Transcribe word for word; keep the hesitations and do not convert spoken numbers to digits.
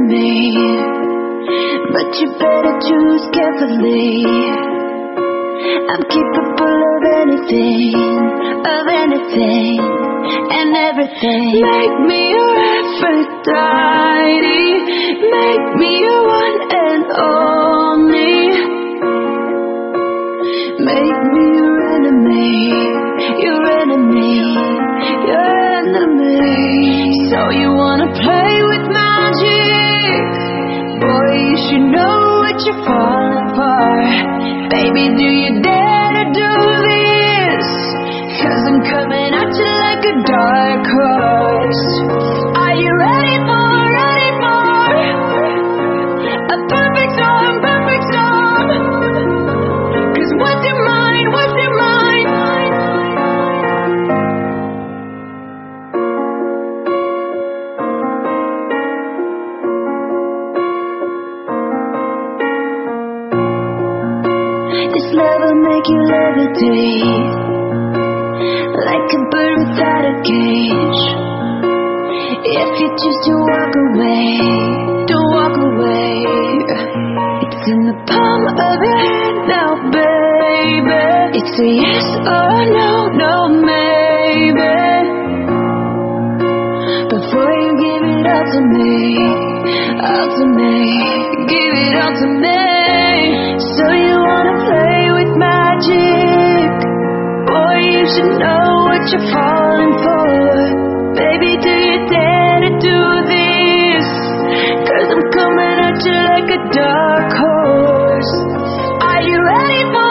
enemy, but you better choose carefully. I'm capable of anything, of anything and everything. Make me your Aphrodite, make me your one and only. Make me your enemy, your enemy, your enemy. So you wanna play with magic? Boy, you should know what you're falling for. Baby, do you dare to do this? Cause I'm coming at you like a dark horse. Are you ready for, ready for a perfect storm, perfect storm? Cause what's your mind, what's your mind? This love will make you levitate, like a bird without a cage. If you choose to walk away, don't walk away. It's in the palm of your hand now, baby. It's a yes or a no, no maybe. Before you give it all to me, all to me, give it all to me. So you wanna play with magic? Boy, you should know what you're falling for. Baby, do you dare to do this? Cause I'm coming at you like a dark horse. Are you ready for